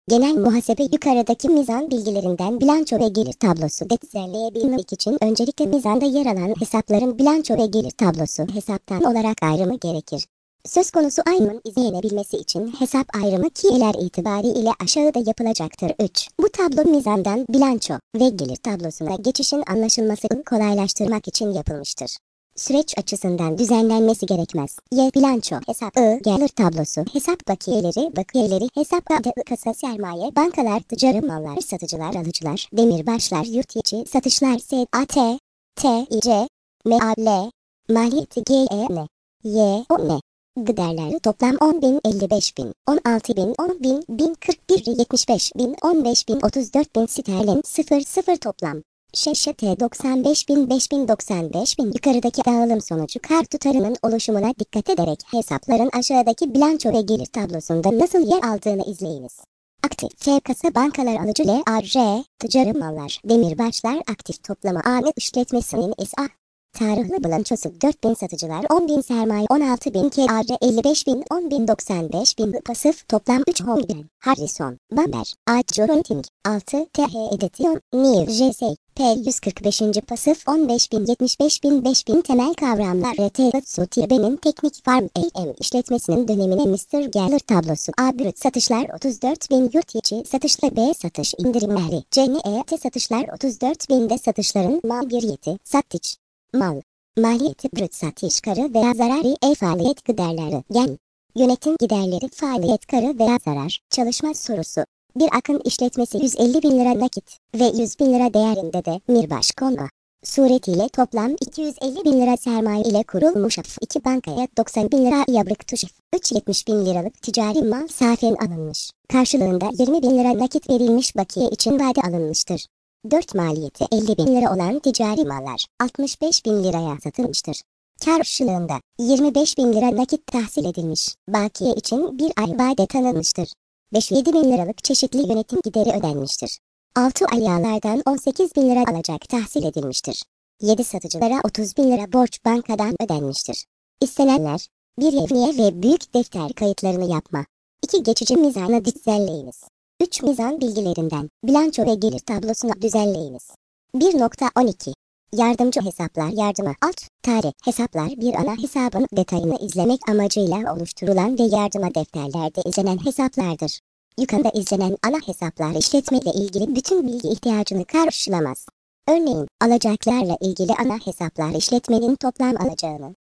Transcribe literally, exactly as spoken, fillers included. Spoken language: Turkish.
Genel muhasebe yukarıdaki mizan bilgilerinden bilanço ve gelir tablosu düzenleyebilmek için öncelikle mizanda yer alan hesapların bilanço ve gelir tablosu hesaptan olarak ayrımı gerekir. Söz konusu ayrımın izlenebilmesi için hesap ayrımı kiyeler itibariyle aşağıda yapılacaktır. üç. Bu tablo mizandan bilanço ve gelir tablosuna geçişin anlaşılmasını kolaylaştırmak için yapılmıştır. Süreç açısından düzenlenmesi gerekmez. Y. Bilanço hesap. I. Gelir tablosu hesap bakiyeleri, bakiyeleri hesap adı, kasa sermaye, bankalar, ticari mallar, satıcılar, alıcılar, demirbaşlar, yurt içi satışlar, S. A. T. T. İ. C. M. A. L. Maliyeti G. E. N. Y. O. N. Giderleri toplam on bin, elli beş bin, on altı bin, on bin, bin kırk bir, yetmiş beş bin, on beş bin, otuz dört bin sterlin, sıfır sıfır toplam. Şeşete doksan beş bin, beş bin, doksan beş bin yukarıdaki dağılım sonucu kar tutarının oluşumuna dikkat ederek hesapların aşağıdaki bilanço ve gelir tablosunda nasıl yer aldığını izleyiniz. Aktif F kasa bankalar alıcı L A R ticari mallar demirbaşlar aktif toplama A N işletmesinin S A tarihli bilançosu dört bin satıcılar on bin sermaye on altı bin K R elli beş bin on bin doksan beş bin pasif toplam üç Holden Harrison Bamber Archer Hunting altı T H Edition New J S P yüz kırk beş. pasif on beş bin yetmiş beş bin beş bin temel kavramlar R T Sutiye'nin teknik farm A M işletmesinin dönemine mister Gelir tablosu A brüt satışlar otuz dört bin yurt içi satışla B satış indirimleri C N E T satışlar otuz dört binde satışların mal bir yeti satış mal maliyeti brüt satış karı veya zararı E faaliyet giderleri gen yönetim giderleri faaliyet karı veya zarar çalışma sorusu. Bir akın işletmesi yüz elli bin lira nakit ve yüz bin lira değerinde de mirbaş konma suretiyle toplam iki yüz elli bin lira sermaye ile kurulmuş iki bankaya doksan bin lira yablık tuşuf üç yüz yetmiş bin liralık ticari mal safen alınmış. Karşılığında yirmi bin lira nakit verilmiş bakiye için vade alınmıştır. dört maliyeti elli bin lira olan ticari mallar altmış beş bin liraya satılmıştır. Karşılığında yirmi beş bin lira nakit tahsil edilmiş. Bakiye için bir ay vade tanınmıştır. beş yedi bin liralık çeşitli yönetim gideri ödenmiştir. altı alyalardan on sekiz bin lira alacak tahsil edilmiştir. yedi satıcılara otuz bin lira borç bankadan ödenmiştir. İstenenler bir yevmiye ve büyük defter kayıtlarını yapma. iki geçici mizanı düzenleyiniz. üç mizan bilgilerinden bilanço ve gelir tablosunu düzenleyiniz. bir nokta on iki Yardımcı hesaplar yardımı alt tarih hesaplar bir ana hesabın detayını izlemek amacıyla oluşturulan ve yardıma defterlerde izlenen hesaplardır. Yukarıda izlenen ana hesaplar işletmeyle ilgili bütün bilgi ihtiyacını karşılamaz. Örneğin alacaklarla ilgili ana hesaplar işletmenin toplam alacağını,